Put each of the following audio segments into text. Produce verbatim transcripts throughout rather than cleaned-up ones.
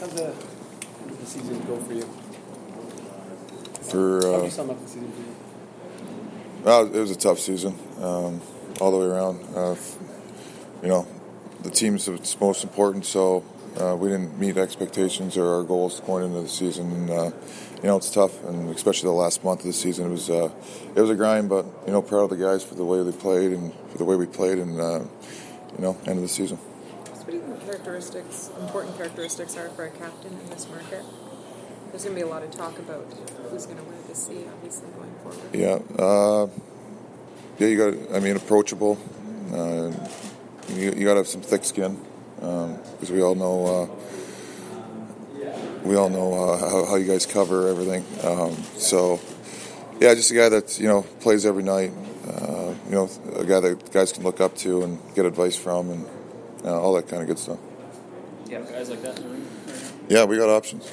How'd the, how did the season go for you? For uh, How do you sum up the season for you? Well, it was a tough season, um, all the way around. Uh, you know, the team's what's most important, so uh, we didn't meet expectations or our goals going into the season. And, uh, you know, it's tough, and especially the last month of the season, it was uh, it was a grind. But you know, proud of the guys for the way they played and for the way we played, and uh, you know, end of the season. So what do you think characteristics, important characteristics, are for a captain in this market? There's going to be a lot of talk about who's going to wear the C, obviously, going forward. Yeah, uh, yeah, you got. I mean, approachable. Uh, you, you got to have some thick skin, because um, we all know. Uh, we all know uh, how, how you guys cover everything. Um, so, yeah, just a guy that you know plays every night. Uh, you know, a guy that guys can look up to and get advice from, and uh, all that kind of good stuff. You have guys like that in the room? Yeah, we got options.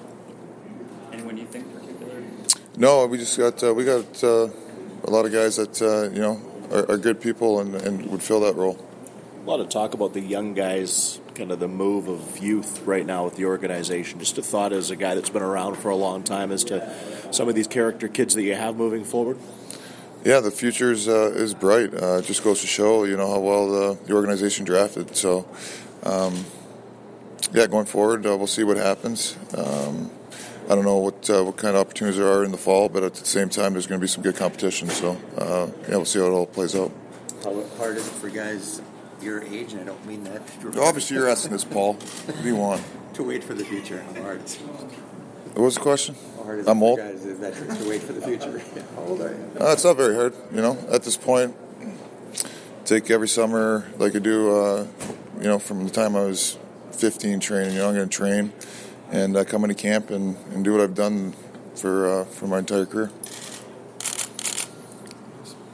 Anyone you think particular? No, we just got uh, we got uh, a lot of guys that uh, you know are, are good people and, and would fill that role. A lot of talk about the young guys, kind of the move of youth right now with the organization. Just a thought as a guy that's been around for a long time as to some of these character kids that you have moving forward. Yeah, the future is, uh, is bright. Uh, it just goes to show, you know, how well the, the organization drafted. So, um, yeah, going forward, uh, we'll see what happens. Um, I don't know what uh, what kind of opportunities there are in the fall, but at the same time, there's going to be some good competition. So, uh, yeah, we'll see how it all plays out. How hard is it for guys your age, and I don't mean that. Obviously, you're asking this, Paul. What do you want? To wait for the future. How hard is it? What was the question? How hard is I'm it old. for guys is that to wait for the future? How old are you? Uh, it's not very hard, you know. At this point, take every summer like I do, uh, you know, from the time I was fifteen training. You know, I'm going to train and uh, come into camp and, and do what I've done for uh, for my entire career.